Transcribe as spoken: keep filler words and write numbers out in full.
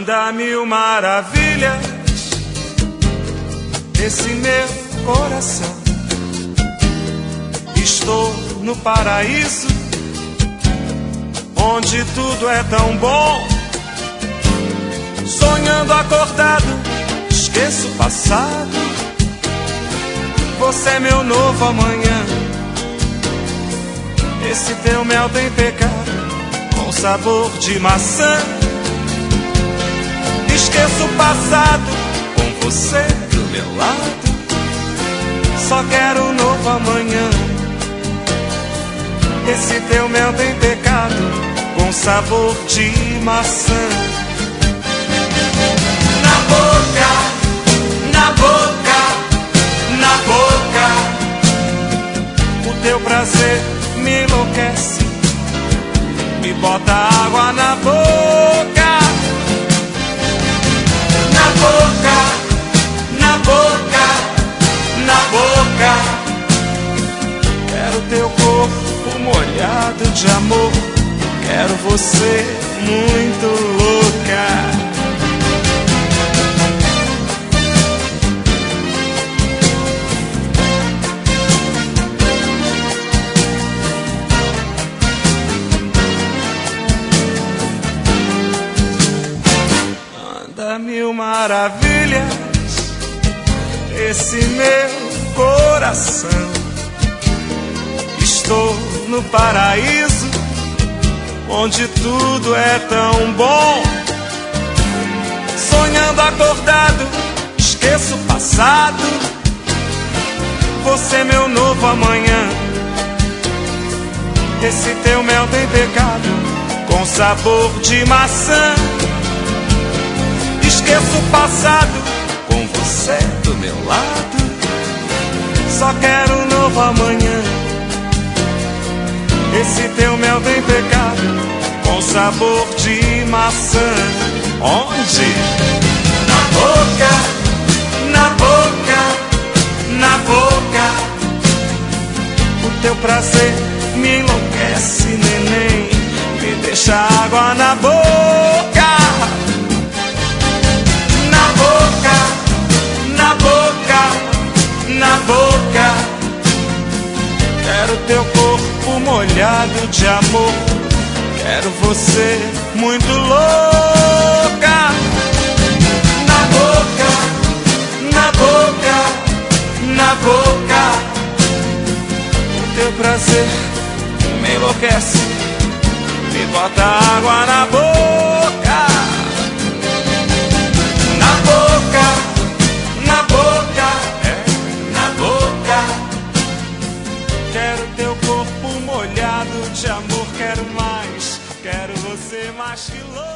Anda mil maravilhas esse meu coração. Estou no paraíso, onde tudo é tão bom. Sonhando acordado, esqueço o passado. Você é meu novo amanhã. Esse teu mel tem pecado, com sabor de maçã. Esqueço o passado, com você do meu lado. Só quero um novo amanhã. Esse teu mel tem pecado, com sabor de maçã. Na boca, na boca, na boca, o teu prazer me enlouquece, me bota água na boca. Na boca, na boca, na boca, quero teu corpo molhado de amor. Quero você muito louca. Anda mil maravilhas esse meu coração. Estou no paraíso, onde tudo é tão bom. Sonhando acordado, esqueço o passado. Você é meu novo amanhã. Esse teu mel tem pecado, com sabor de maçã. Esqueço o passado, com você do meu lado. Só quero um novo amanhã. Esse teu mel tem pecado, com sabor de maçã. Onde? Na boca, na boca, na boca. O teu prazer me enlouquece, neném. Me deixa água na boca. Na boca, na boca, na boca. Quero teu corpo molhado de amor. Quero você muito louca. Na boca, na boca, na boca. O teu prazer me enlouquece, me bota água na boca. Na boca, na boca, é, na boca. Quero teu corpo molhado de amor. Quero mais, quero você mais que louco.